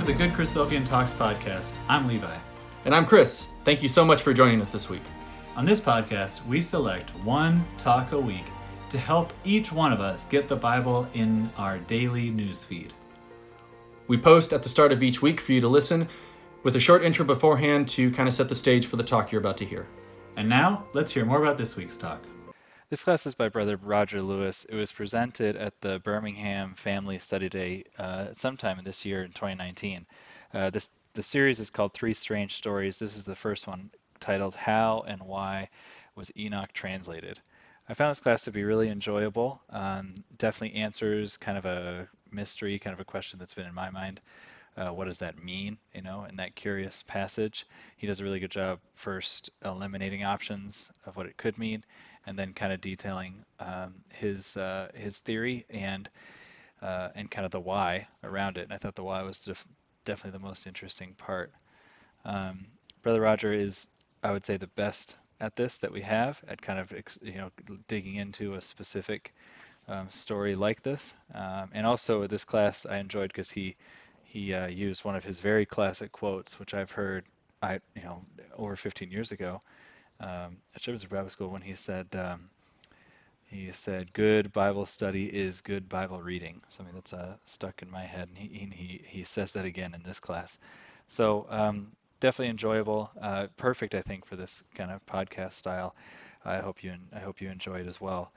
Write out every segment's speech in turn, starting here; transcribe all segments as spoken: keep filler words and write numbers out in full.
the Good Christophian Talks podcast. I'm Levi. And I'm Chris. Thank you so much for joining us this week. On this podcast, we select one talk a week to help each one of us get the Bible in our daily news feed. We post at the start of each week for you to listen with a short intro beforehand to kind of set the stage for the talk you're about to hear. And now, let's hear more about this week's talk. This class is by Brother Roger Lewis. It was presented at the Birmingham Family Study Day uh, sometime this year in twenty nineteen. Uh, this the series is called Three Strange Stories. This is the first one, titled How and Why Was Enoch Translated? I found this class to be really enjoyable. Um, definitely answers kind of a mystery, kind of a question that's been in my mind. Uh, what does that mean, you know, in that curious passage? He does a really good job first eliminating options of what it could mean, and then kind of detailing um, his uh, his theory and uh, and kind of the why around it. And I thought the why was def- definitely the most interesting part. Um, Brother Roger is, I would say, the best at this that we have, at kind of you know digging into a specific um, story like this. Um, and also this class I enjoyed because he he uh, used one of his very classic quotes, which I've heard I you know over fifteen years ago. Um, at Shepherd's Bible School, when he said, um, he said, "Good Bible study is good Bible reading." Something that's uh, stuck in my head, and he he he says that again in this class. So um, definitely enjoyable, uh, perfect, I think, for this kind of podcast style. I hope you I hope you enjoy it as well.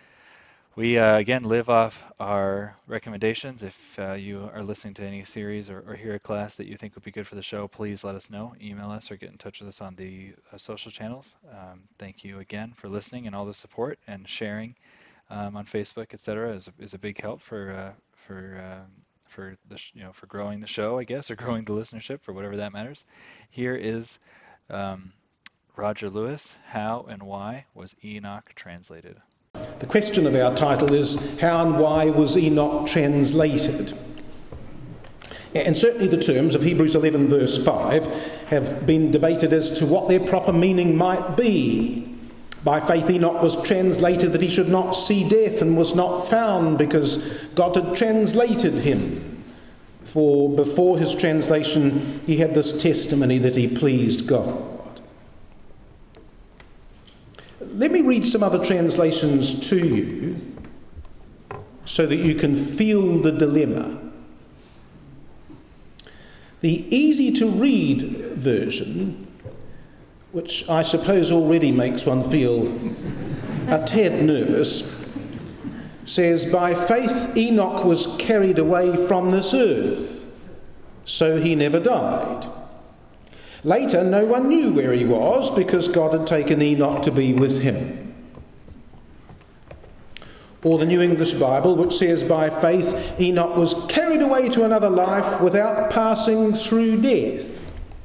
We uh, again live off our recommendations. If uh, you are listening to any series or, or hear a class that you think would be good for the show, please let us know. Email us or get in touch with us on the uh, social channels. Um, thank you again for listening and all the support and sharing um, on Facebook, et cetera. is is a big help for uh, for uh, for the sh- you know for growing the show, I guess, or growing the listenership, for whatever that matters. Here is um, Roger Lewis. How and why was Enoch translated? The question of our title is, how and why was Enoch translated? And certainly the terms of Hebrews eleven verse five have been debated as to what their proper meaning might be. By faith Enoch was translated that he should not see death, and was not found because God had translated him. For before his translation he had this testimony that he pleased God. Let me read some other translations to you so that you can feel the dilemma. The easy-to-read version, which I suppose already makes one feel a tad nervous, says, "By faith Enoch was carried away from this earth, so he never died. Later, no one knew where he was because God had taken Enoch to be with him." Or the New English Bible, which says, "By faith Enoch was carried away to another life without passing through death."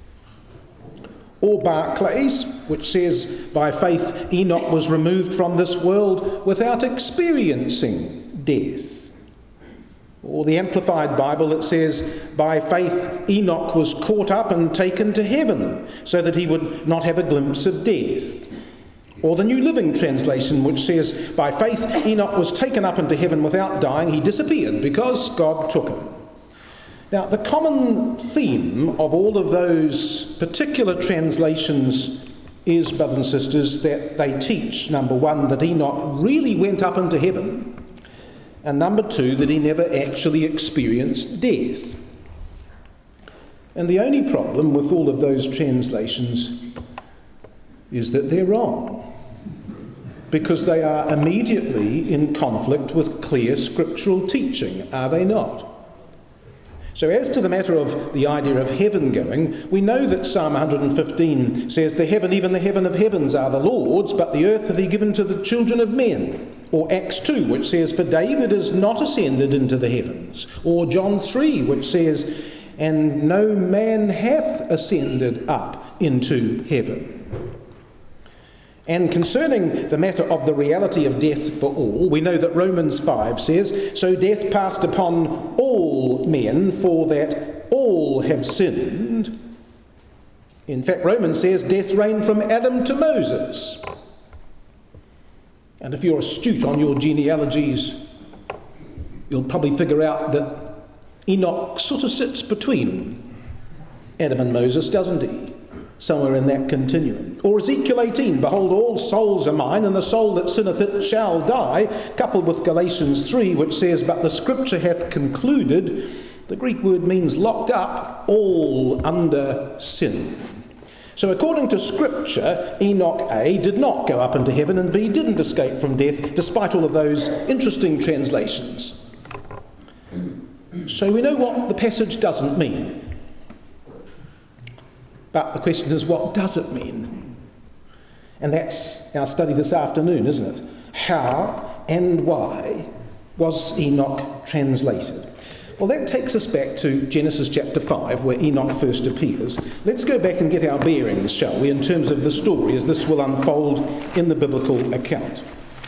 Or Barclay's, which says, "By faith Enoch was removed from this world without experiencing death." Or the Amplified Bible that says, "By faith Enoch was caught up and taken to heaven so that he would not have a glimpse of death." Or the New Living Translation, which says, "By faith Enoch was taken up into heaven without dying. He disappeared because God took him." Now, the common theme of all of those particular translations is, brothers and sisters, that they teach, number one, that Enoch really went up into heaven, and number two, that he never actually experienced death. And the only problem with all of those translations is that they're wrong, because they are immediately in conflict with clear scriptural teaching, are they not? So as to the matter of the idea of heaven going, we know that Psalm one hundred fifteen says, "The heaven, even the heaven of heavens, are the Lord's, but the earth hath he given to the children of men." Or Acts two, which says, "For David is not ascended into the heavens." Or John three, which says, "And no man hath ascended up into heaven." And concerning the matter of the reality of death for all, we know that Romans five says, "So death passed upon all men, for that all have sinned." In fact, Romans says death reigned from Adam to Moses. And if you're astute on your genealogies, you'll probably figure out that Enoch sort of sits between Adam and Moses, doesn't he? Somewhere in that continuum. Or Ezekiel eighteen, behold, all souls are mine, and the soul that sinneth it shall die, coupled with Galatians three, which says, but the scripture hath concluded, the Greek word means locked up, all under sin. So according to scripture, Enoch A did not go up into heaven, and B didn't escape from death, despite all of those interesting translations. So we know what the passage doesn't mean. But the question is, what does it mean? And that's our study this afternoon, isn't it? How and why was Enoch translated? Well, that takes us back to Genesis chapter five, where Enoch first appears. Let's go back and get our bearings, shall we, in terms of the story, as this will unfold in the biblical account.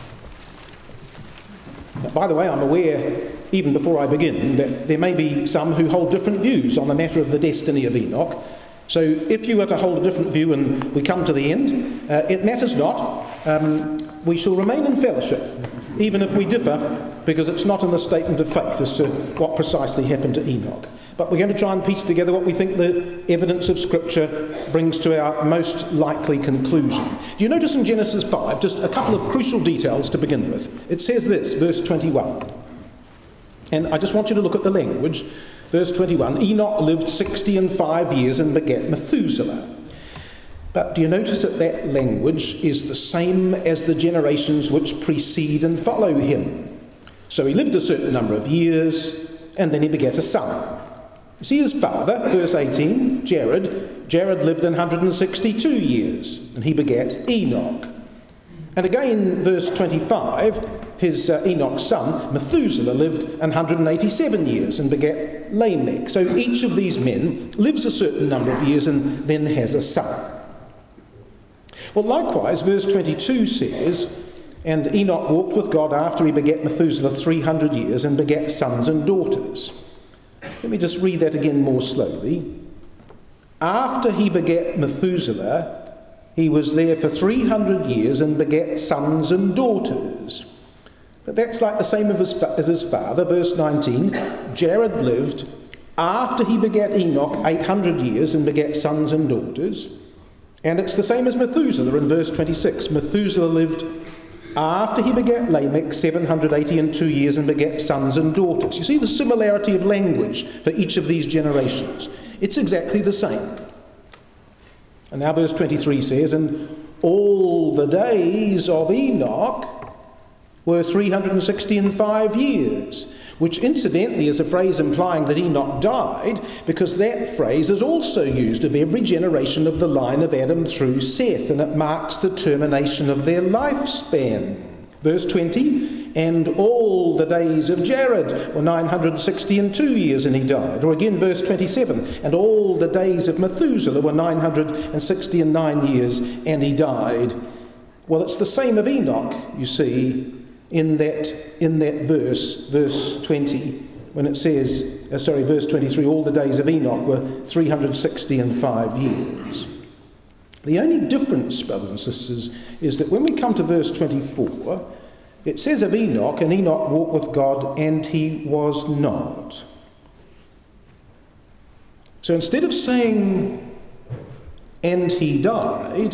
Now, by the way, I'm aware, even before I begin, that there may be some who hold different views on the matter of the destiny of Enoch. So if you were to hold a different view and we come to the end, uh, it matters not. Um, we shall remain in fellowship, even if we differ, because it's not in the statement of faith as to what precisely happened to Enoch. But we're going to try and piece together what we think the evidence of Scripture brings to our most likely conclusion. Do you notice in Genesis five just a couple of crucial details to begin with? It says this, verse twenty-one. And I just want you to look at the language. Verse twenty-one, Enoch lived sixty and five years and begat Methuselah. But do you notice that that language is the same as the generations which precede and follow him? So he lived a certain number of years, and then he begat a son. You see his father, verse eighteen, Jared. Jared lived one hundred sixty-two years, and he begat Enoch. And again, verse twenty-five, his uh, Enoch's son, Methuselah, lived one hundred eighty-seven years and begat Lamech. So each of these men lives a certain number of years and then has a son. Well, likewise, verse twenty-two says, and Enoch walked with God after he begat Methuselah three hundred years and begat sons and daughters. Let me just read that again more slowly. After he begat Methuselah, he was there for three hundred years and begat sons and daughters. But that's like the same as his, as his father. Verse nineteen, Jared lived after he begat Enoch eight hundred years and begat sons and daughters. And it's the same as Methuselah in verse twenty-six. Methuselah lived after he begat Lamech seven hundred eighty and two years and begat sons and daughters. You see the similarity of language for each of these generations. It's exactly the same. And now verse twenty-three says, and all the days of Enoch were three hundred sixty and five years, which incidentally is a phrase implying that Enoch died, because that phrase is also used of every generation of the line of Adam through Seth, and it marks the termination of their lifespan. Verse twenty, and all the days of Jared were nine hundred sixty and two years, and he died. Or again, verse twenty-seven, and all the days of Methuselah were nine hundred sixty and nine years, and he died. Well, it's the same of Enoch, you see, in that in that verse, verse twenty, when it says, uh, sorry, verse twenty-three, all the days of Enoch were three hundred sixty and five years. The only difference, brothers and sisters, is that when we come to verse twenty-four, it says of Enoch, and Enoch walked with God, and he was not. So instead of saying, and he died,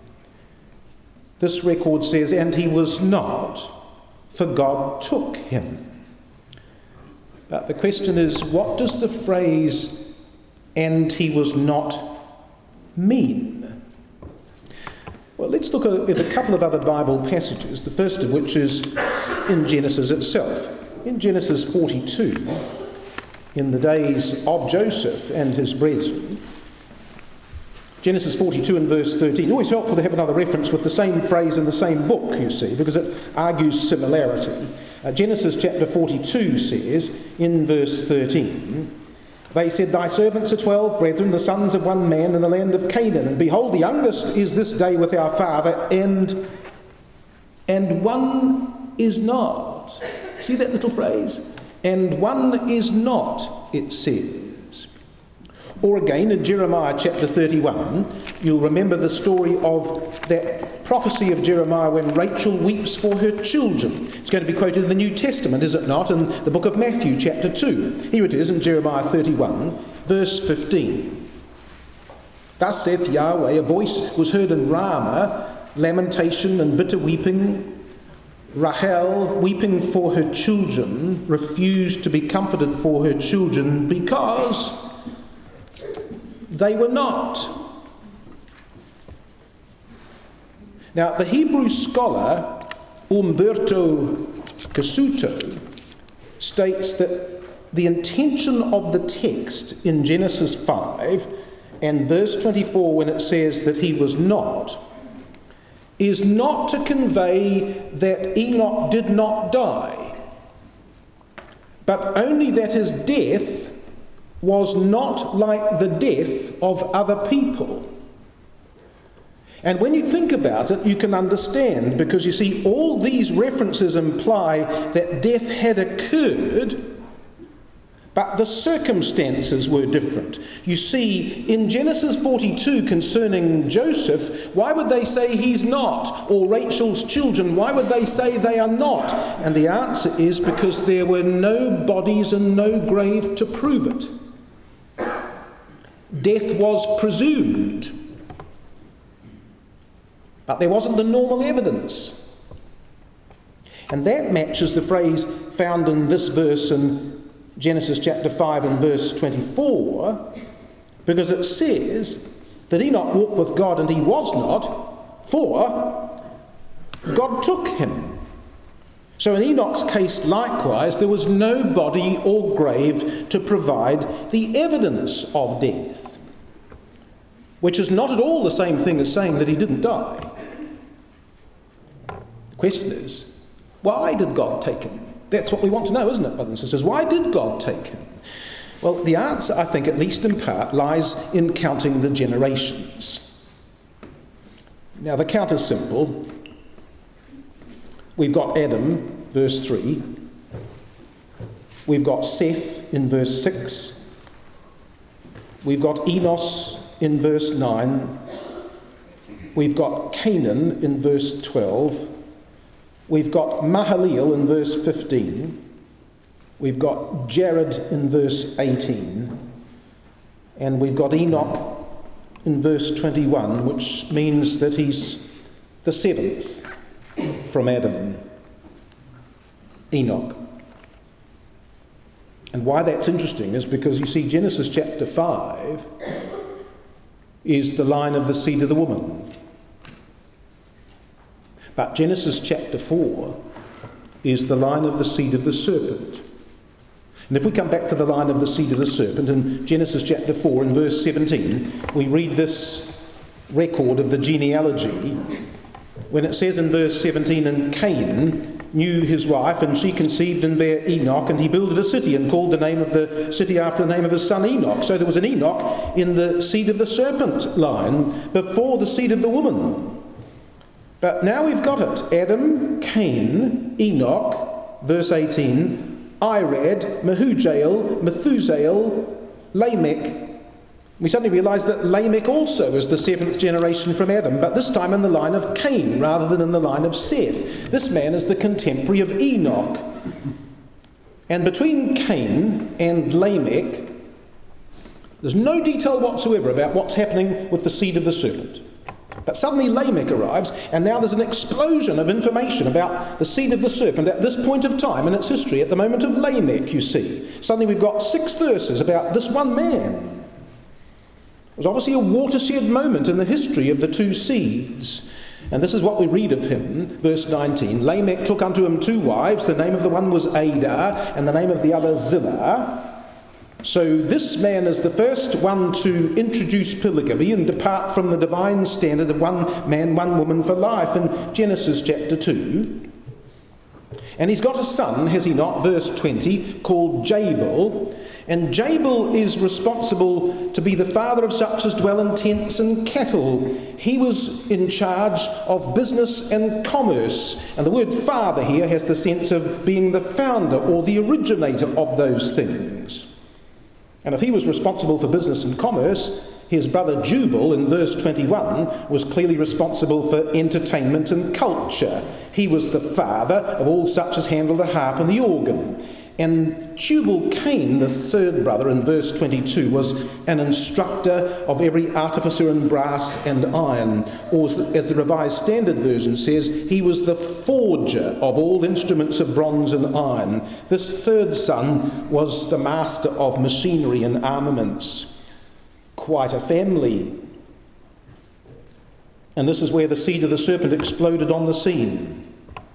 this record says, and he was not, for God took him. But the question is, what does the phrase, and he was not, mean? Well, let's look at a couple of other Bible passages, the first of which is in Genesis itself. In Genesis forty-two, in the days of Joseph and his brethren, Genesis forty-two and verse thirteen. Always helpful to have another reference with the same phrase in the same book, you see, because it argues similarity. Uh, Genesis chapter forty-two says, in verse thirteen, they said, thy servants are twelve brethren, the sons of one man in the land of Canaan. And behold, the youngest is this day with our father, and, and one is not. See that little phrase? And one is not, it says. Or again, in Jeremiah chapter thirty-one, you'll remember the story of that prophecy of Jeremiah when Rachel weeps for her children. It's going to be quoted in the New Testament, is it not, in the book of Matthew, chapter two. Here it is in Jeremiah thirty-one, verse fifteen. Thus saith Yahweh, a voice was heard in Ramah, lamentation and bitter weeping. Rachel, weeping for her children, refused to be comforted for her children because they were not. Now, the Hebrew scholar Umberto Cassuto states that the intention of the text in Genesis five and verse twenty-four, when it says that he was not, is not to convey that Enoch did not die, but only that his death was not like the death of other people. And when you think about it, you can understand, because you see, all these references imply that death had occurred, but the circumstances were different. You see, in Genesis forty-two concerning Joseph, why would they say he's not? Or Rachel's children, why would they say they are not? And the answer is because there were no bodies and no grave to prove it. Death was presumed, but there wasn't the normal evidence. And that matches the phrase found in this verse in Genesis chapter five and verse twenty-four, because it says that Enoch walked with God and he was not, for God took him. So in Enoch's case likewise, there was no body or grave to provide the evidence of death, which is not at all the same thing as saying that he didn't die. The question is, why did God take him? That's what we want to know, isn't it, brothers and sisters? Why did God take him? Well, the answer, I think, at least in part, lies in counting the generations. Now, the count is simple. We've got Adam, verse three. We've got Seth in verse six. We've got Enos in verse nine. We've got Canaan in verse twelve. We've got Mahalalel in verse fifteen. We've got Jared in verse eighteen. And we've got Enoch in verse twenty-one, which means that he's the seventh from Adam. Enoch. And why that's interesting is because you see Genesis chapter five is the line of the seed of the woman. But Genesis chapter four is the line of the seed of the serpent. And if we come back to the line of the seed of the serpent, in Genesis chapter four and verse seventeen, we read this record of the genealogy, when it says in verse seventeen, and Cain knew his wife, and she conceived and bare Enoch, and he builded a city and called the name of the city after the name of his son Enoch. So there was an Enoch in the seed of the serpent line before the seed of the woman. But now we've got it. Adam, Cain, Enoch, verse eighteen, Irad, Mehujael, Methusael, Lamech. We suddenly realise that Lamech also is the seventh generation from Adam, but this time in the line of Cain rather than in the line of Seth. This man is the contemporary of Enoch. And between Cain and Lamech, there's no detail whatsoever about what's happening with the seed of the serpent. But suddenly Lamech arrives, and now there's an explosion of information about the seed of the serpent at this point of time in its history, at the moment of Lamech, you see. Suddenly we've got six verses about this one man. It was obviously a watershed moment in the history of the two seeds. And this is what we read of him, verse nineteen. Lamech took unto him two wives, the name of the one was Adah, and the name of the other Zillah. So this man is the first one to introduce polygamy and depart from the divine standard of one man, one woman for life in Genesis chapter two. And he's got a son, has he not, verse twenty, called Jabal. And Jabal is responsible to be the father of such as dwell in tents and cattle. He was in charge of business and commerce. And the word father here has the sense of being the founder or the originator of those things. And if he was responsible for business and commerce, His brother Jubal, in verse twenty-one, was clearly responsible for entertainment and culture. He was the father of all such as handle the harp and the organ. And Tubal-Cain, the third brother, in verse twenty-two, was an instructor of every artificer in brass and iron. Or, as the Revised Standard Version says, he was the forger of all instruments of bronze and iron. This third son was the master of machinery and armaments. Quite a family. And this is where the seed of the serpent exploded on the scene.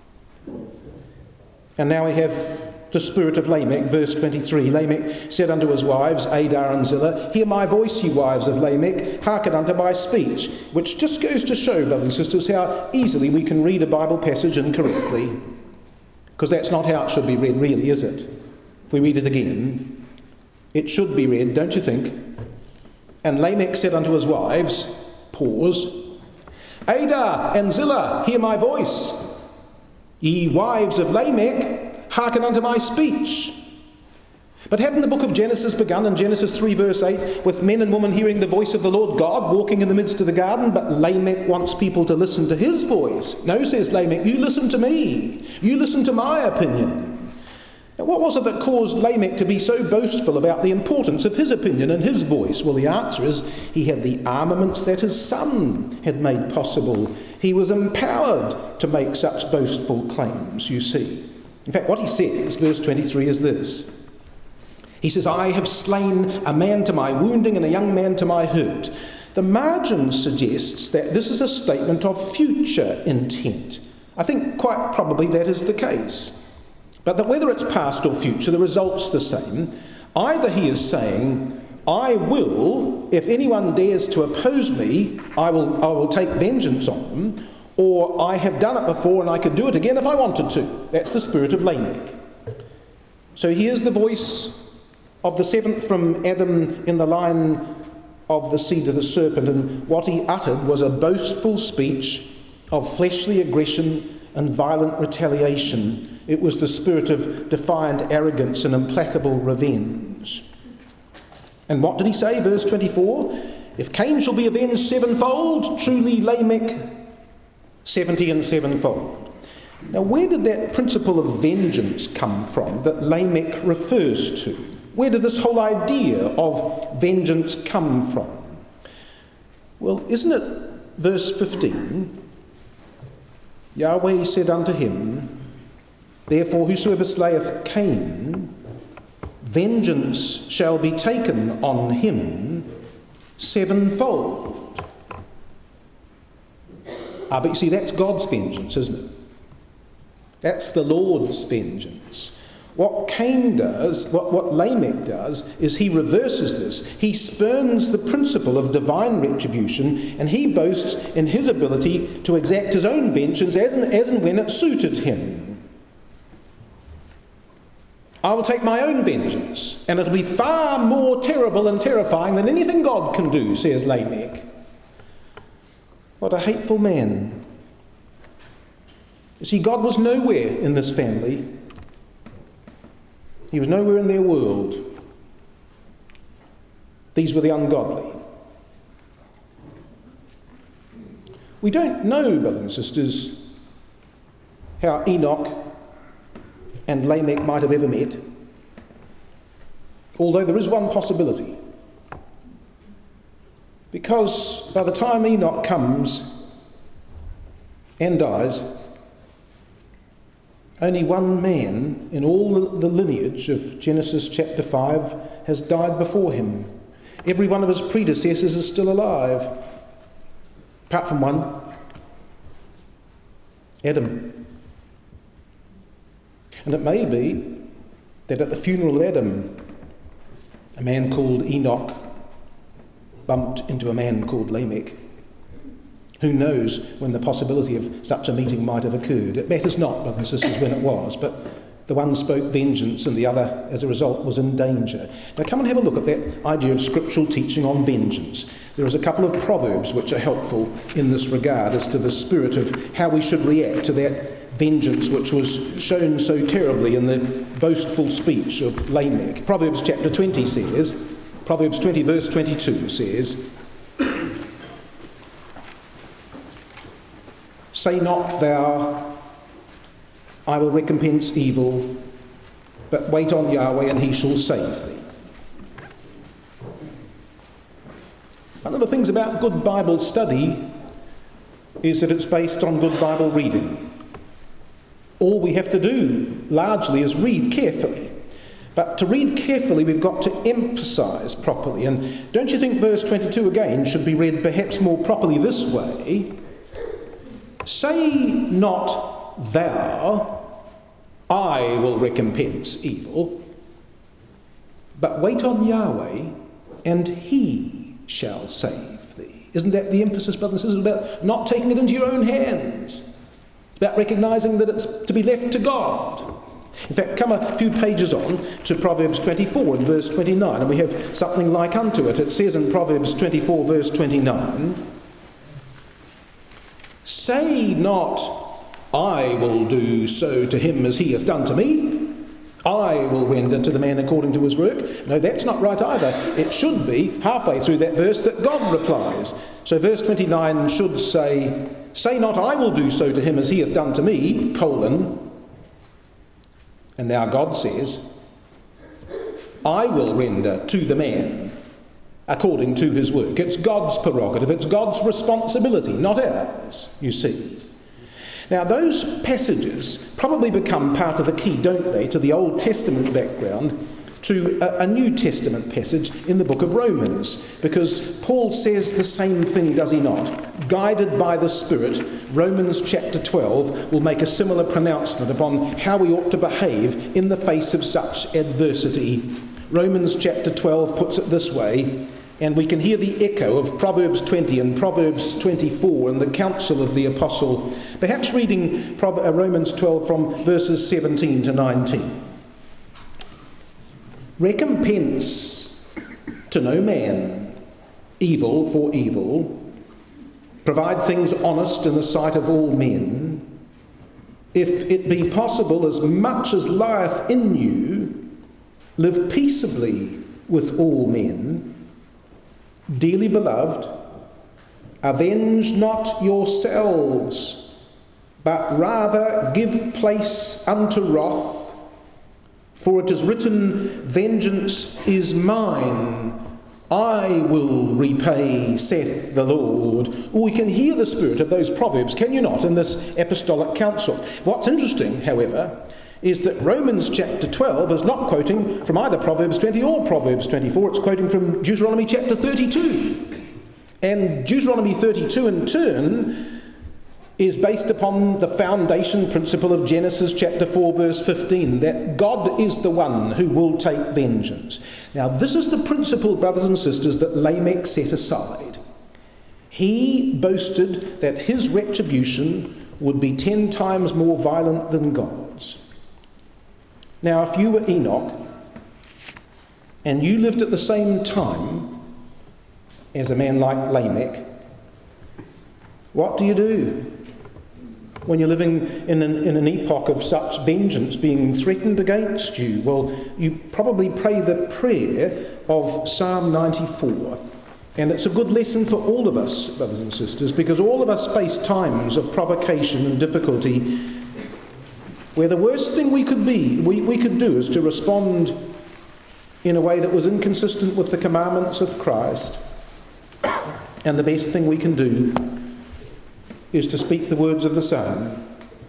And now we have the spirit of Lamech, verse twenty-three. Lamech said unto his wives, Adar and Zillah, Hear my voice, ye wives of Lamech, hearken unto my speech. Which just goes to show, brothers and sisters, how easily we can read a Bible passage incorrectly. Because that's not how it should be read, really, is it? If we read it again, it should be read, don't you think? And Lamech said unto his wives, pause, Adar and Zillah, hear my voice. Ye wives of Lamech, hearken unto my speech. But hadn't the book of Genesis begun in Genesis three verse eight with men and women hearing the voice of the Lord God walking in the midst of the garden? But Lamech wants people to listen to his voice. No, says Lamech, you listen to me. You listen to my opinion. Now, what was it that caused Lamech to be so boastful about the importance of his opinion and his voice? Well, the answer is he had the armaments that his son had made possible. He was empowered to make such boastful claims, you see. In fact, what he says, verse twenty-three, is this. He says, I have slain a man to my wounding and a young man to my hurt. The margin suggests that this is a statement of future intent. I think quite probably that is the case. But that whether it's past or future, the result's the same. Either he is saying, I will, if anyone dares to oppose me, I will, I will take vengeance on them, or I have done it before and I could do it again if I wanted to. That's the spirit of Lamech. So here's the voice of the seventh from Adam in the line of the seed of the serpent, and what he uttered was a boastful speech of fleshly aggression and violent retaliation. It was the spirit of defiant arrogance and implacable revenge. And what did he say? Verse twenty-four, if Cain shall be avenged sevenfold, truly Lamech seventy and sevenfold. Now, where did that principle of vengeance come from that Lamech refers to? Where did this whole idea of vengeance come from? Well, isn't it verse fifteen? Yahweh said unto him, Therefore whosoever slayeth Cain, vengeance shall be taken on him sevenfold. Ah, but you see, that's God's vengeance, isn't it? That's the Lord's vengeance. What Cain does, what, what Lamech does, is he reverses this. He spurns the principle of divine retribution, and he boasts in his ability to exact his own vengeance as and, as and when it suited him. I will take my own vengeance, and it'll be far more terrible and terrifying than anything God can do, says Lamech. What a hateful man. You see, God was nowhere in this family. He was nowhere in their world. These were the ungodly. We don't know, brothers and sisters, how Enoch and Lamech might have ever met, although there is one possibility. Because by the time Enoch comes and dies, only one man in all the lineage of Genesis chapter five has died before him. Every one of his predecessors is still alive, apart from one, Adam. And it may be that at the funeral of Adam, a man called Enoch bumped into a man called Lamech. Who knows when the possibility of such a meeting might have occurred? It matters not, brothers and sisters, when it was, but the one spoke vengeance and the other, as a result, was in danger. Now come and have a look at that idea of scriptural teaching on vengeance. There is a couple of proverbs which are helpful in this regard as to the spirit of how we should react to that vengeance which was shown so terribly in the boastful speech of Lamech. Proverbs chapter twenty says, Proverbs twenty verse twenty-two says, Say not thou, I will recompense evil, but wait on Yahweh and he shall save thee. One of the things about good Bible study is that it's based on good Bible reading. All we have to do, largely, is read carefully. But to read carefully, we've got to emphasise properly. And don't you think verse twenty-two again should be read perhaps more properly this way? Say not thou, I will recompense evil, but wait on Yahweh, and he shall save thee. Isn't that the emphasis, brothers and sisters, about not taking it into your own hands? It's about recognising that it's to be left to God. In fact, come a few pages on to Proverbs twenty-four and verse twenty-nine, and we have something like unto it. It says in Proverbs twenty-four, verse twenty-nine, say not, I will do so to him as he hath done to me. I will render to the man according to his work. No, that's not right either. It should be, halfway through that verse, that God replies. So verse twenty-nine should say, say not, I will do so to him as he hath done to me, colon. And now God says, I will render to the man according to his work. It's God's prerogative. It's God's responsibility, not ours, you see. Now, those passages probably become part of the key, don't they, to the Old Testament background, to a, a New Testament passage in the book of Romans, because Paul says the same thing, does he not? Guided by the Spirit, Romans chapter twelve will make a similar pronouncement upon how we ought to behave in the face of such adversity. Romans chapter twelve puts it this way, and we can hear the echo of Proverbs twenty and Proverbs twenty-four and the counsel of the apostle, perhaps reading Romans twelve from verses seventeen to nineteen. Recompense to no man evil for evil. Provide things honest in the sight of all men. If it be possible, as much as lieth in you, live peaceably with all men. Dearly beloved, avenge not yourselves, but rather give place unto wrath. For it is written, vengeance is mine, I will repay, saith the Lord. We can hear the spirit of those proverbs, can you not, in this apostolic council. What's interesting, however, is that Romans chapter twelve is not quoting from either Proverbs twenty or Proverbs twenty-four, it's quoting from Deuteronomy chapter thirty-two. And Deuteronomy thirty-two in turn is based upon the foundation principle of Genesis chapter four verse fifteen, that God is the one who will take vengeance. Now this is the principle, brothers and sisters, that Lamech set aside. He boasted that his retribution would be ten times more violent than God's. Now if you were Enoch and you lived at the same time as a man like Lamech, what do you do when you're living in an, in an epoch of such vengeance being threatened against you? Well, you probably pray the prayer of Psalm ninety-four. And it's a good lesson for all of us, brothers and sisters, because all of us face times of provocation and difficulty where the worst thing we could be, we, we could do is to respond in a way that was inconsistent with the commandments of Christ. And the best thing we can do is to speak the words of the Psalm.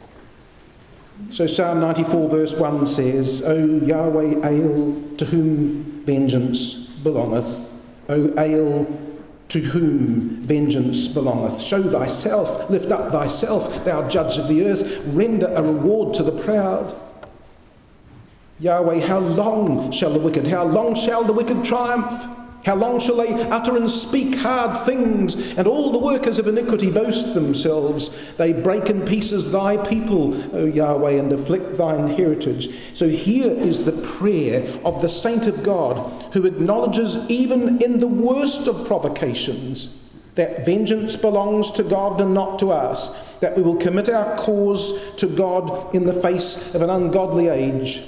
So Psalm ninety-four verse one says, O Yahweh Ale, to whom vengeance belongeth. O Ale, to whom vengeance belongeth. Show thyself, lift up thyself, thou judge of the earth. Render a reward to the proud. Yahweh, how long shall the wicked, how long shall the wicked triumph? How long shall they utter and speak hard things, and all the workers of iniquity boast themselves? They break in pieces thy people, O Yahweh, and afflict thine heritage. So here is the prayer of the saint of God, who acknowledges even in the worst of provocations that vengeance belongs to God and not to us, that we will commit our cause to God in the face of an ungodly age.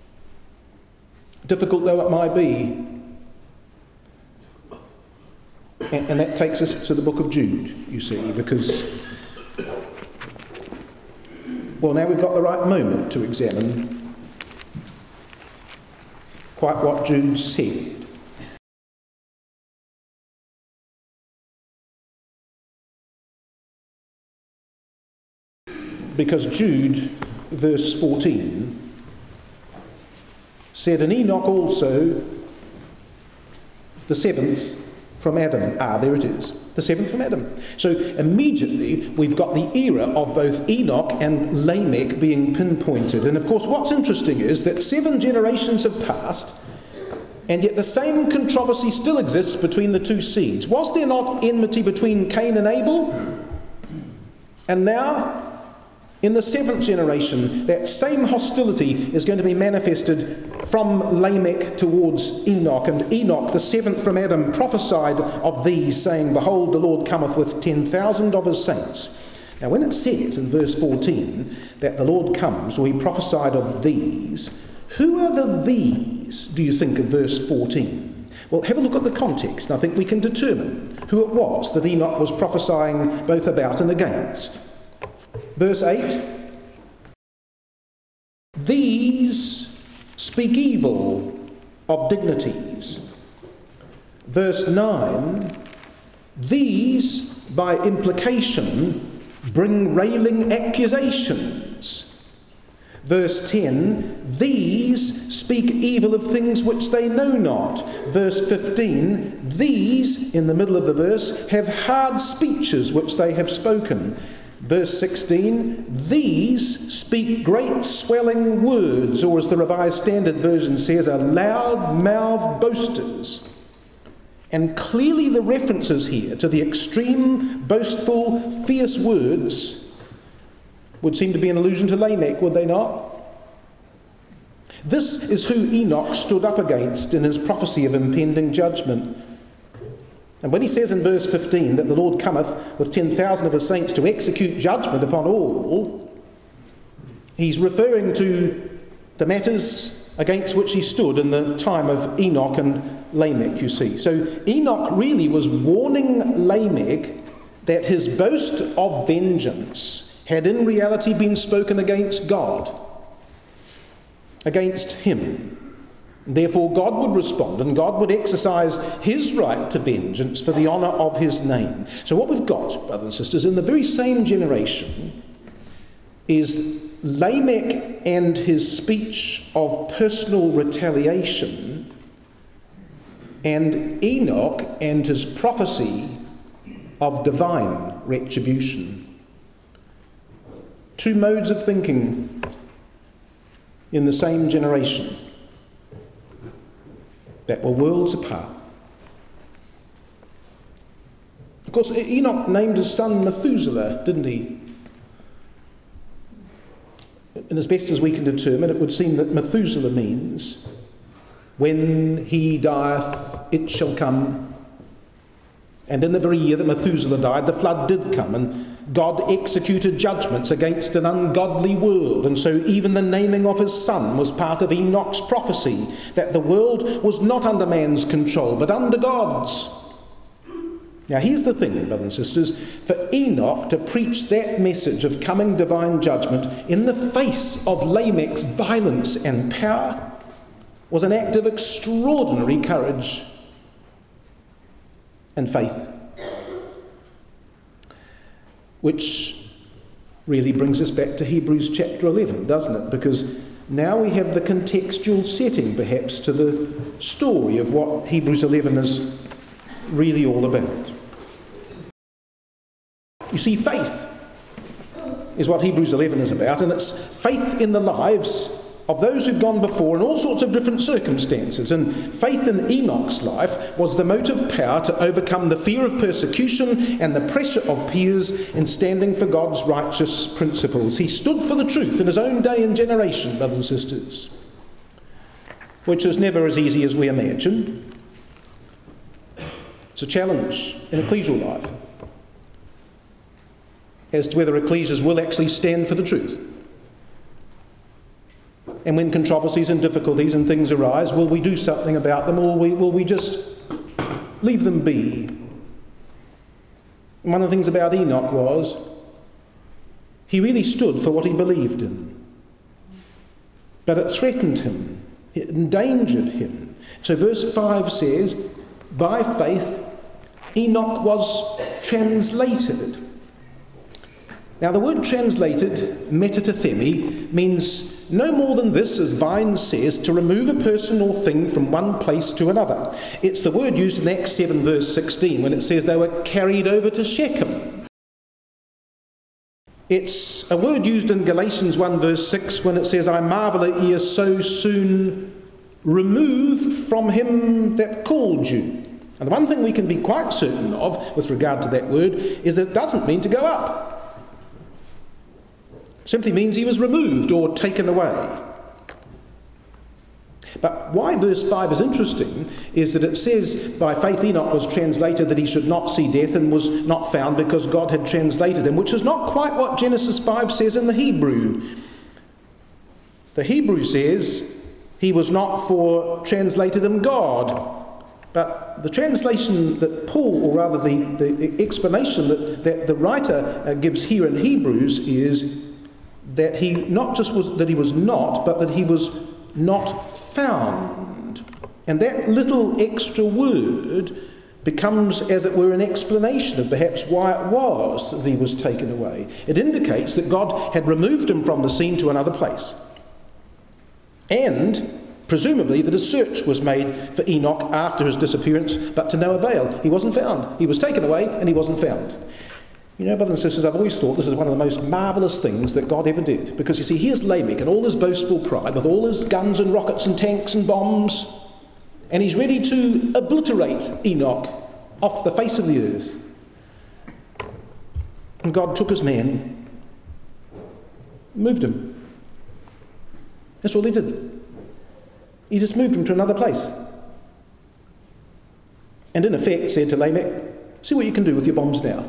Difficult though it might be. And, and that takes us to the book of Jude, you see, because Well, now we've got the right moment to examine quite what Jude said. Because Jude, verse fourteen, said, and Enoch also, the seventh from Adam. Ah, there it is. The seventh from Adam. So immediately we've got the era of both Enoch and Lamech being pinpointed. And of course what's interesting is that seven generations have passed, and yet the same controversy still exists between the two seeds. Was there not enmity between Cain and Abel? And now, in the seventh generation, that same hostility is going to be manifested from Lamech towards Enoch. And Enoch, the seventh from Adam, prophesied of these, saying, behold, the Lord cometh with ten thousand of his saints. Now when it says in verse fourteen that the Lord comes, or he prophesied of these, who are the these, do you think, of verse fourteen? Well, have a look at the context, and I think we can determine who it was that Enoch was prophesying both about and against. Verse eight, these speak evil of dignities. Verse nine, these, by implication, bring railing accusations. Verse ten, these speak evil of things which they know not. Verse fifteen, these, in the middle of the verse, have hard speeches which they have spoken. Verse sixteen, these speak great swelling words, or as the Revised Standard Version says, are loud-mouthed boasters. And clearly the references here to the extreme, boastful, fierce words would seem to be an allusion to Lamech, would they not? This is who Enoch stood up against in his prophecy of impending judgment. And when he says in verse fifteen that the Lord cometh with ten thousand of his saints to execute judgment upon all, he's referring to the matters against which he stood in the time of Enoch and Lamech, you see. So Enoch really was warning Lamech that his boast of vengeance had in reality been spoken against God, against him. Therefore God would respond, and God would exercise his right to vengeance for the honour of his name. So what we've got, brothers and sisters, in the very same generation is Lamech and his speech of personal retaliation, and Enoch and his prophecy of divine retribution. Two modes of thinking in the same generation that were worlds apart. Of course, Enoch named his son Methuselah, didn't he? And as best as we can determine, it would seem that Methuselah means, when he dieth, it shall come. And in the very year that Methuselah died, the flood did come, and God executed judgments against an ungodly world. And so even the naming of his son was part of Enoch's prophecy, that the world was not under man's control, but under God's. Now here's the thing, brothers and sisters, for Enoch to preach that message of coming divine judgment in the face of Lamech's violence and power was an act of extraordinary courage and faith. Which really brings us back to Hebrews chapter eleven, doesn't it? Because now we have the contextual setting, perhaps, to the story of what Hebrews eleven is really all about. You see, faith is what Hebrews eleven is about, and it's faith in the lives of those who've gone before in all sorts of different circumstances. And faith in Enoch's life was the motive power to overcome the fear of persecution and the pressure of peers in standing for God's righteous principles. He stood for the truth in his own day and generation, brothers and sisters, which is never as easy as we imagine. It's a challenge in ecclesial life as to whether ecclesias will actually stand for the truth. And when controversies and difficulties and things arise, will we do something about them, or will we, will we just leave them be? And one of the things about Enoch was He really stood for what he believed in. But it threatened him. It endangered him. So verse five says, by faith Enoch was translated. Now the word translated, metatethemi, means no more than this, as Vines says, to remove a person or thing from one place to another. It's the word used in Acts seven verse sixteen when it says they were carried over to Shechem. It's a word used in Galatians one verse six when it says, I marvel that ye are so soon removed from him that called you. And the one thing we can be quite certain of with regard to that word is that it doesn't mean to go up. It simply means he was removed or taken away. But why verse five is interesting is that it says, by faith Enoch was translated that he should not see death and was not found because God had translated him, which is not quite what Genesis five says in the Hebrew. The Hebrew says he was not for translated in God. But the translation that Paul, or rather the, the explanation that, that the writer uh, gives here in Hebrews is that he not just was that he was not, but that he was not found. And that little extra word becomes, as it were, an explanation of perhaps why it was that he was taken away. It indicates that God had removed him from the scene to another place. And presumably that a search was made for Enoch after his disappearance, but to no avail. He wasn't found. He was taken away and he wasn't found. You know, brothers and sisters, I've always thought this is one of the most marvellous things that God ever did. Because you see, here's Lamech in all his boastful pride, with all his guns and rockets and tanks and bombs, and he's ready to obliterate Enoch off the face of the earth. And God took his man, moved him. That's all he did. He just moved him to another place. And in effect said to Lamech, see what you can do with your bombs now.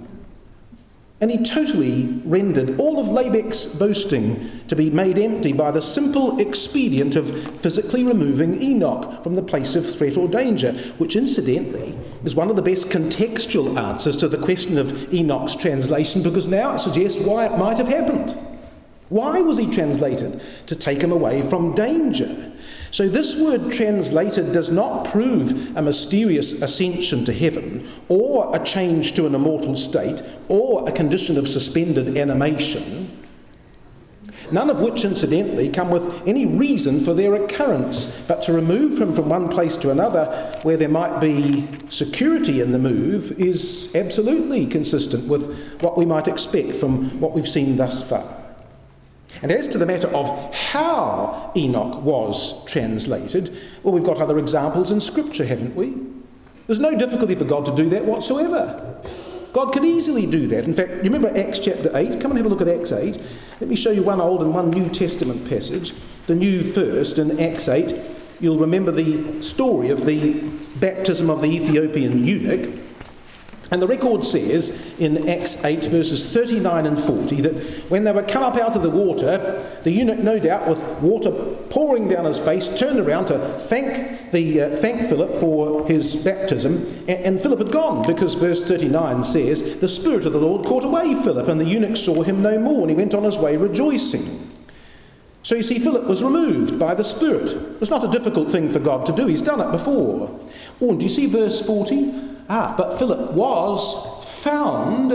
And he totally rendered all of Lamech's boasting to be made empty by the simple expedient of physically removing Enoch from the place of threat or danger, which incidentally is one of the best contextual answers to the question of Enoch's translation, because now it suggests why it might have happened. Why was he translated? To take him away from danger. So this word translated does not prove a mysterious ascension to heaven, or a change to an immortal state, or a condition of suspended animation, none of which incidentally come with any reason for their occurrence, but to remove him from one place to another where there might be security in the move is absolutely consistent with what we might expect from what we've seen thus far. And as to the matter of how Enoch was translated, well, we've got other examples in Scripture, haven't we? There's no difficulty for God to do that whatsoever. God could easily do that. In fact, you remember Acts chapter eight? Come and have a look at Acts eight. Let me show you one Old and one New Testament passage. The New first, in Acts eight, you'll remember the story of the baptism of the Ethiopian eunuch. And the record says in Acts eight verses thirty-nine and forty that when they were come up out of the water, the eunuch, no doubt with water pouring down his face, turned around to thank the uh, thank Philip for his baptism, and, and Philip had gone, because verse thirty-nine says, the Spirit of the Lord caught away Philip, and the eunuch saw him no more, and he went on his way rejoicing. So you see, Philip was removed by the Spirit. It's not a difficult thing for God to do. He's done it before. Oh, and do you see verse forty? Ah, but Philip was found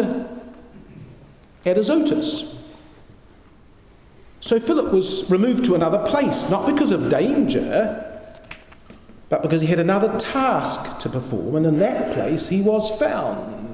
at Azotus. So Philip was removed to another place, not because of danger, but because he had another task to perform, and in that place he was found.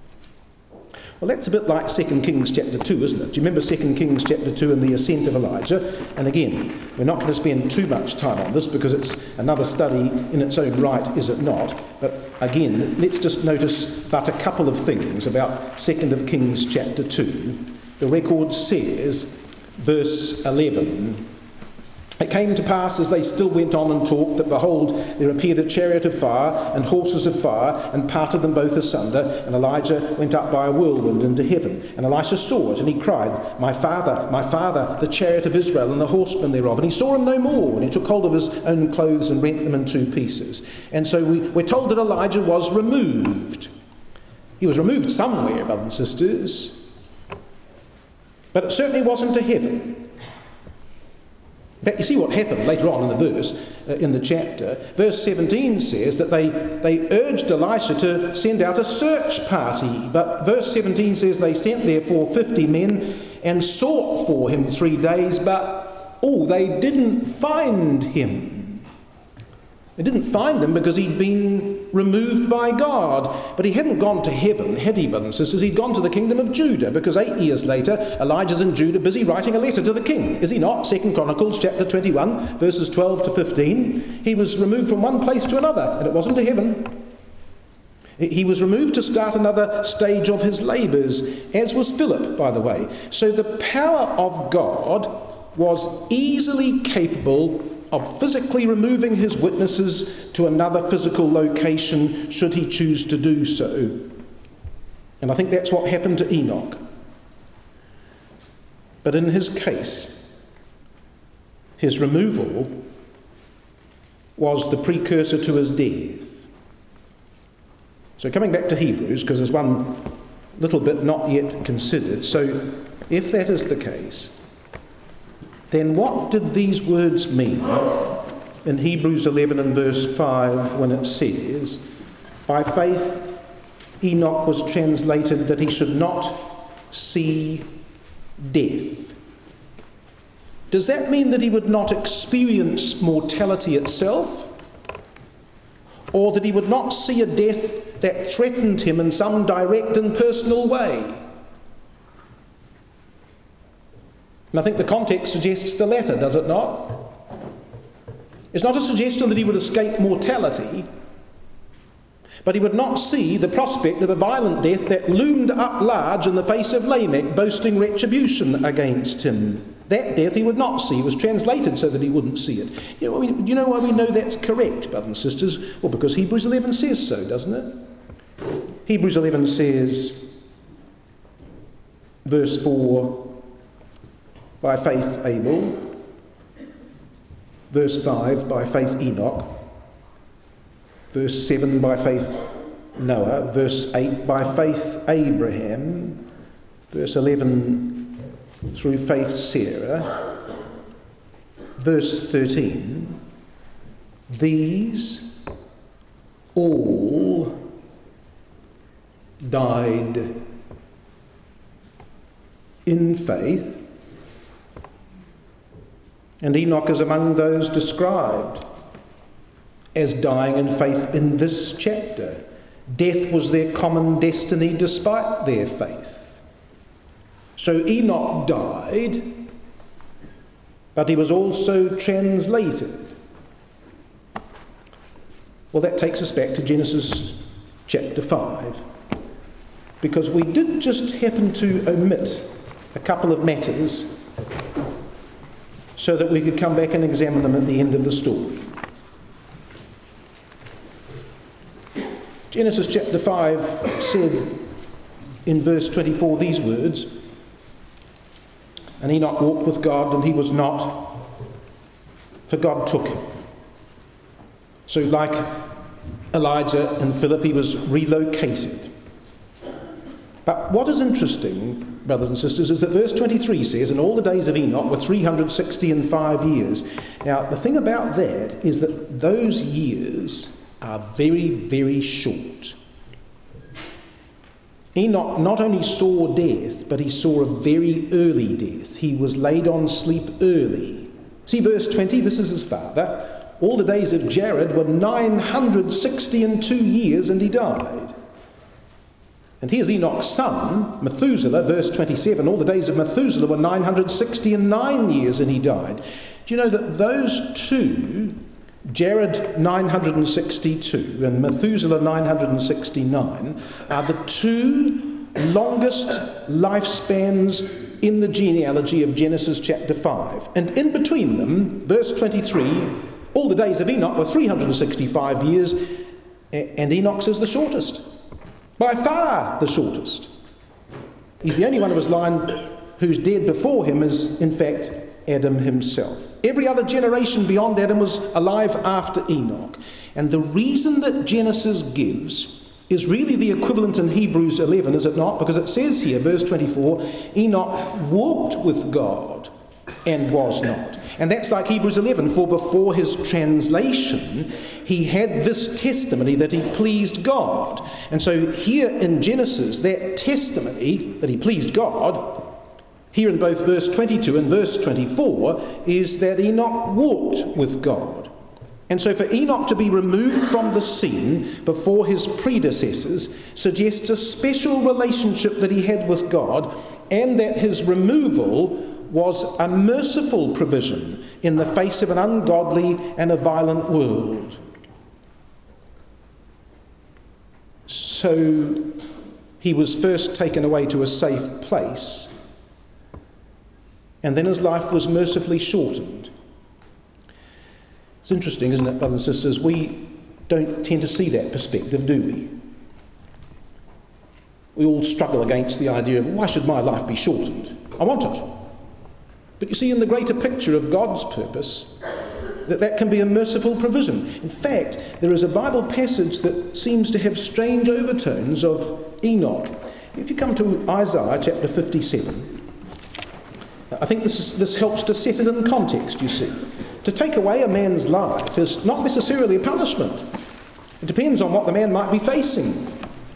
Well, that's a bit like Second Kings chapter two, isn't it? Do you remember Second Kings chapter two and the ascent of Elijah? And again, we're not going to spend too much time on this because it's another study in its own right, is it not? But again, let's just notice but a couple of things about Second of Kings chapter two. The record says, verse eleven, it came to pass as they still went on and talked that, behold, there appeared a chariot of fire and horses of fire, and parted them both asunder, and Elijah went up by a whirlwind into heaven. And Elisha saw it, and he cried, My father, my father, the chariot of Israel and the horsemen thereof. And he saw him no more, and he took hold of his own clothes and rent them in two pieces. And so we, we're told that Elijah was removed. He was removed somewhere, brothers and sisters. But it certainly wasn't to heaven. But you see what happened later on in the verse, uh, in the chapter. Verse seventeen says that they, they urged Elisha to send out a search party. But verse seventeen says they sent therefore fifty men and sought for him three days, but, oh, they didn't find him. They didn't find him because he'd been removed by God. But he hadn't gone to heaven, had he, brothers and sisters? He'd gone to the kingdom of Judah, because eight years later, Elijah's in Judah busy writing a letter to the king. Is he not? Second Chronicles chapter twenty-one, verses twelve to fifteen. He was removed from one place to another, and it wasn't to heaven. He was removed to start another stage of his labours, as was Philip, by the way. So the power of God was easily capable of physically removing his witnesses to another physical location should he choose to do so. And I think that's what happened to Enoch. But in his case, his removal was the precursor to his death. So coming back to Hebrews, because there's one little bit not yet considered. So if that is the case, then what did these words mean in Hebrews eleven and verse five when it says, by faith Enoch was translated that he should not see death? Does that mean that he would not experience mortality itself? Or that he would not see a death that threatened him in some direct and personal way? And I think the context suggests the latter, does it not? It's not a suggestion that he would escape mortality, but he would not see the prospect of a violent death that loomed up large in the face of Lamech, boasting retribution against him. That death he would not see. He was translated so that he wouldn't see it. You know, we, you know why we know that's correct, brothers and sisters? Well, because Hebrews eleven says so, doesn't it? Hebrews eleven says, verse four, by faith Abel, verse five, by faith Enoch, verse seven, by faith Noah, verse eight, by faith Abraham, verse eleven, through faith Sarah, verse thirteen, these all died in faith. And Enoch is among those described as dying in faith in this chapter. Death was their common destiny despite their faith. So Enoch died, but he was also translated. Well, that takes us back to Genesis chapter five, because we did just happen to omit a couple of matters so that we could come back and examine them at the end of the story. Genesis chapter five said in verse twenty-four these words, and Enoch walked with God, and he was not, for God took him. So like Elijah and Philip, he was relocated. But what is interesting, brothers and sisters, is that verse twenty-three says, and all the days of Enoch were three hundred sixty and five years. Now, the thing about that is that those years are very, very short. Enoch not only saw death, but he saw a very early death. He was laid on sleep early. See verse twenty, this is his father. All the days of Jared were nine hundred sixty and two years, and he died. And here's Enoch's son, Methuselah, verse twenty-seven. All the days of Methuselah were nine hundred sixty and nine years, and he died. Do you know that those two, Jared nine hundred sixty-two and Methuselah nine hundred sixty-nine, are the two longest lifespans in the genealogy of Genesis chapter five. And in between them, verse twenty-three, all the days of Enoch were three hundred sixty-five years, and Enoch's is the shortest. By far the shortest. He's the only one of his line who's dead before him is, in fact, Adam himself. Every other generation beyond Adam was alive after Enoch. And the reason that Genesis gives is really the equivalent in Hebrews eleven, is it not? Because it says here, verse twenty-four, Enoch walked with God and was not. And that's like Hebrews eleven, for before his translation, he had this testimony that he pleased God. And so here in Genesis, that testimony that he pleased God, here in both verse twenty-two and verse twenty-four, is that Enoch walked with God. And so for Enoch to be removed from the scene before his predecessors suggests a special relationship that he had with God, and that his removal was a merciful provision in the face of an ungodly and a violent world. So he was first taken away to a safe place, and then his life was mercifully shortened. It's interesting, isn't it, brothers and sisters? We don't tend to see that perspective, do we? We all struggle against the idea of, why should my life be shortened? I want it. But you see, in the greater picture of God's purpose, that that can be a merciful provision. In fact, there is a Bible passage that seems to have strange overtones of Enoch. If you come to Isaiah chapter fifty-seven, I think this is, this helps to set it in context, you see. To take away a man's life is not necessarily a punishment. It depends on what the man might be facing.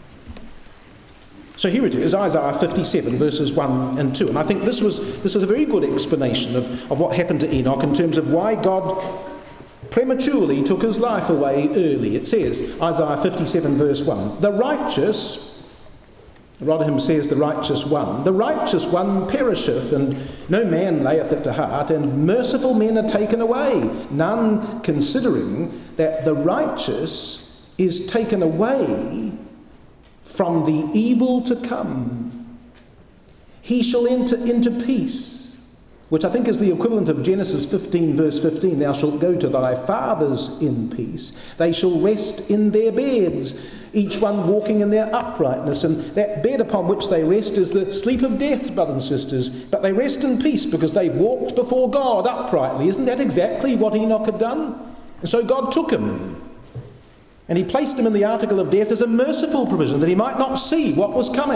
So here it is, Isaiah fifty-seven, verses one and two. And I think this was this is a very good explanation of, of what happened to Enoch in terms of why God prematurely took his life away early. It says, Isaiah fifty-seven, verse one, the righteous, Rotherham says the righteous one, the righteous one perisheth, and no man layeth it to heart, and merciful men are taken away, none considering that the righteous is taken away from the evil to come. He shall enter into peace, which I think is the equivalent of Genesis fifteen, verse fifteen, thou shalt go to thy fathers in peace. They shall rest in their beds, each one walking in their uprightness. And that bed upon which they rest is the sleep of death, brothers and sisters. But they rest in peace because they've walked before God uprightly. Isn't that exactly what Enoch had done? And so God took him, and he placed him in the article of death as a merciful provision, that he might not see what was coming.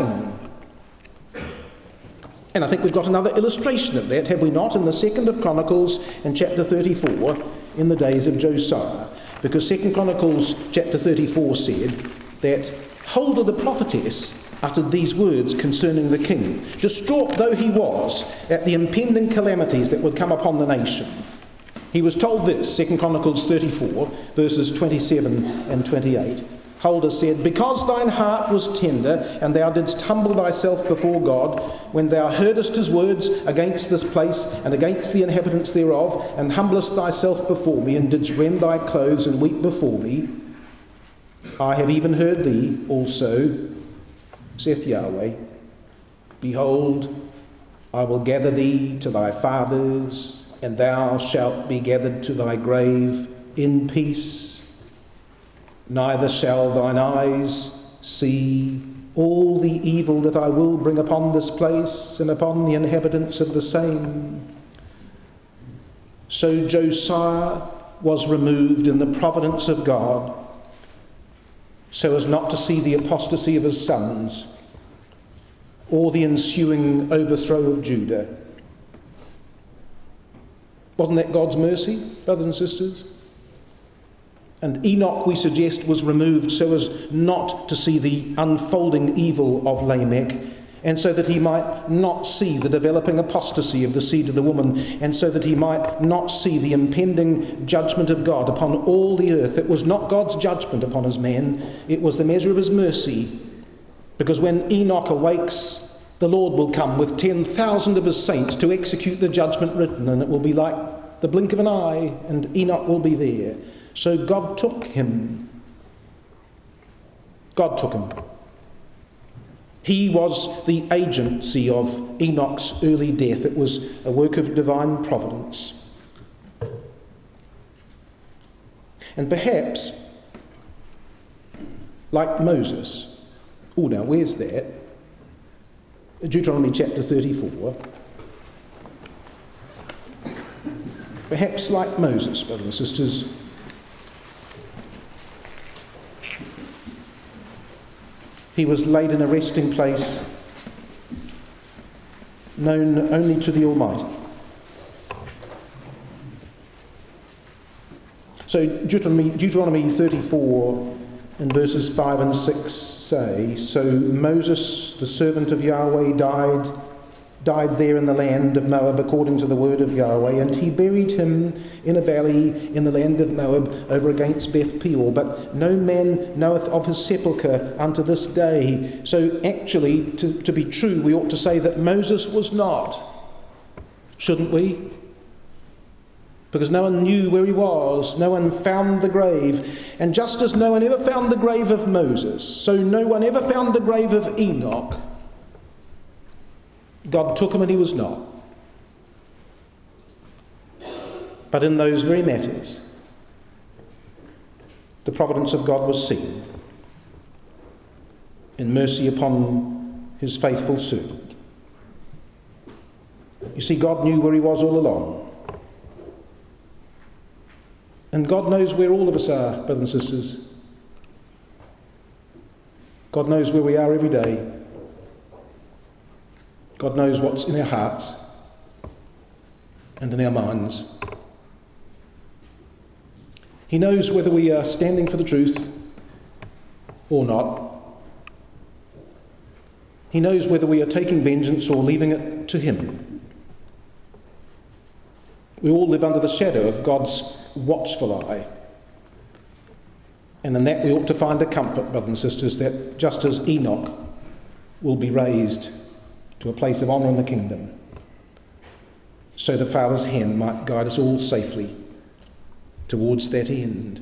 And I think we've got another illustration of that, have we not, in the second of Chronicles and chapter thirty-four, in the days of Josiah. Because second Chronicles chapter thirty-four said that Huldah the prophetess uttered these words concerning the king, distraught though he was at the impending calamities that would come upon the nation. He was told this, second Chronicles thirty-four, verses twenty-seven and twenty-eight. Huldah said, because thine heart was tender, and thou didst humble thyself before God, when thou heardest his words against this place and against the inhabitants thereof, and humblest thyself before me, and didst rend thy clothes and weep before me, I have even heard thee also, saith Yahweh. Behold, I will gather thee to thy fathers, and thou shalt be gathered to thy grave in peace. Neither shall thine eyes see all the evil that I will bring upon this place and upon the inhabitants of the same. So Josiah was removed in the providence of God, so as not to see the apostasy of his sons or the ensuing overthrow of Judah. Wasn't that God's mercy, brothers and sisters? And Enoch, we suggest, was removed so as not to see the unfolding evil of Lamech, and so that he might not see the developing apostasy of the seed of the woman, and so that he might not see the impending judgment of God upon all the earth. It was not God's judgment upon his man, it was the measure of his mercy. Because when Enoch awakes, the Lord will come with ten thousand of his saints to execute the judgment written, and it will be like the blink of an eye, and Enoch will be there. So God took him. God took him. He was the agency of Enoch's early death. It was a work of divine providence. And perhaps, like Moses, oh now where's that? Deuteronomy chapter thirty-four. Perhaps like Moses, brothers and sisters, He was laid in a resting place known only to the Almighty. So Deuteronomy, Deuteronomy thirty-four and verses five and six say, "So Moses, the servant of Yahweh, died died there in the land of Moab according to the word of Yahweh, and he buried him in a valley in the land of Moab over against Beth Peor. But no man knoweth of his sepulchre unto this day." So actually, to, to be true, we ought to say that Moses was not. Shouldn't we? Because no one knew where he was, no one found the grave. And just as no one ever found the grave of Moses, so no one ever found the grave of Enoch. God took him and he was not. But in those very matters, the providence of God was seen in mercy upon his faithful servant. You see, God knew where he was all along. And God knows where all of us are, brothers and sisters. God knows where we are every day. God knows what's in our hearts and in our minds. He knows whether we are standing for the truth or not. He knows whether we are taking vengeance or leaving it to him. We all live under the shadow of God's watchful eye. And in that we ought to find a comfort, brothers and sisters, that just as Enoch will be raised to a place of honour in the kingdom, so the Father's hand might guide us all safely towards that end.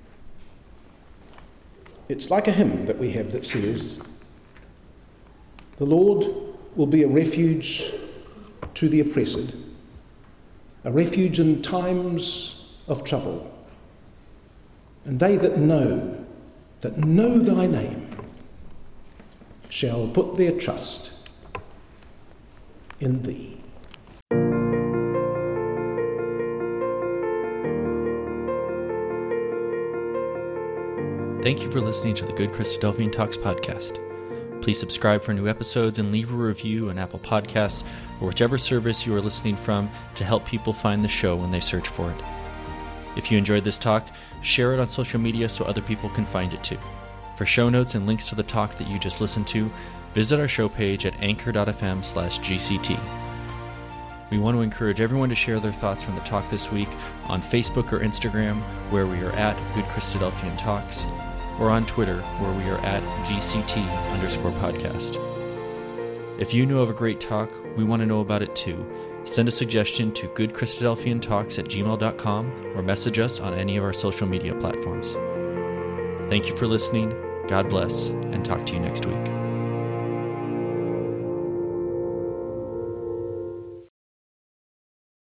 It's like a hymn that we have that says, "The Lord will be a refuge to the oppressed, a refuge in times of trouble. And they that know, that know thy name, shall put their trust in thee." Thank you for listening to the Good Christadelphian Talks podcast. Please subscribe for new episodes and leave a review on Apple Podcasts or whichever service you are listening from to help people find the show when they search for it. If you enjoyed this talk, share it on social media so other people can find it too. For show notes and links to the talk that you just listened to, visit our show page at anchor.fm slash GCT. We want to encourage everyone to share their thoughts from the talk this week on Facebook or Instagram, where we are at Good Christadelphian Talks, or on Twitter, where we are at GCT underscore podcast. If you know of a great talk, we want to know about it too. Send a suggestion to goodchristadelphiantalks at gmail dot com or message us on any of our social media platforms. Thank you for listening, God bless, and talk to you next week.